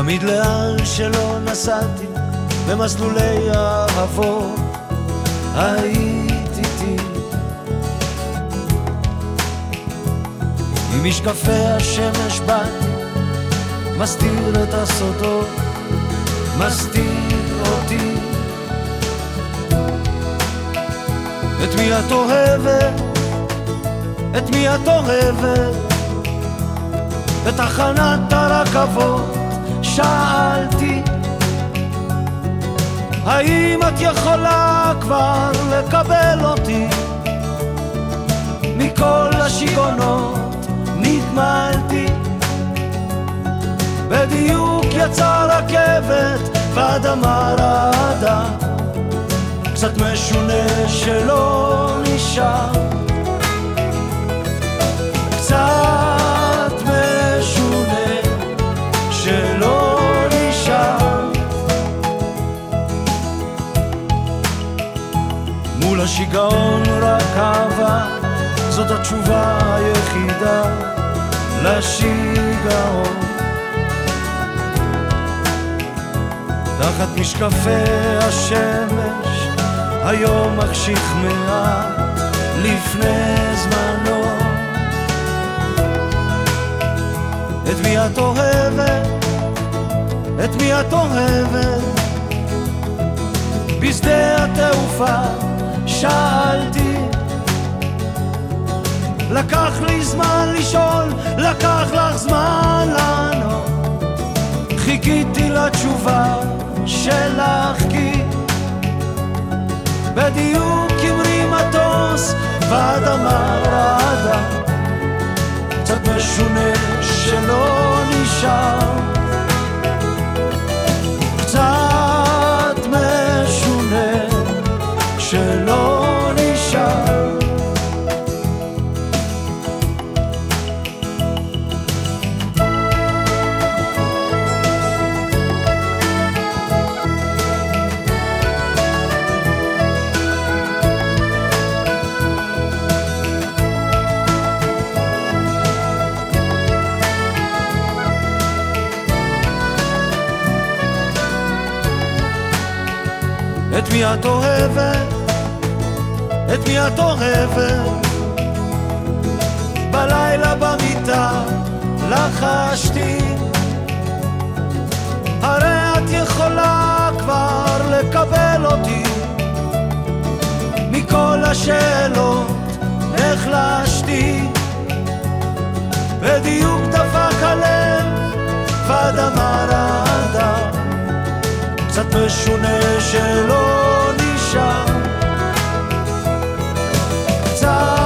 תמיד לאן שלא נסעתי במסלולי אהבות היית איתי, עם משקפי השמש באתי, מסתיר את הסודות, מסתיר אותי. את מי את אוהבת? את מי את אוהבת? בתחנת הרכבות שאלתי, האם את יכולה כבר לקבל אותי? מכל השיגעונות נגמלתי, בדיוק יצא רכבת ואדמה רעדה, קצת משונה שלא נשאר, קצת משונה שלא נשאר. מול השיגעון רק אהבה, זאת התשובה היחידה לשיגעון. תחת משקפי השמש היום מקשיך מעט לפני זמנו. את מי את אוהבת? את מי את אוהבת? בשדה התעופה שאלתי, לקח לי זמן לשאול, לקח לך זמן לענות, חיכיתי לתשובה שלך כי בדיוק המריא מטוס ואדמה רעדה, קצת משונה שלא נשאר, קצת משונה שלא נשאר. את מי את אוהבת? את מי את אוהבת? בלילה במיטה לחשתי, הרי את יכולה כבר לקבל אותי, מכל השאלות נחלשתי, בדיוק דפק הלב ואדמה רעדה, קצת משונה שלא נשאר, קצת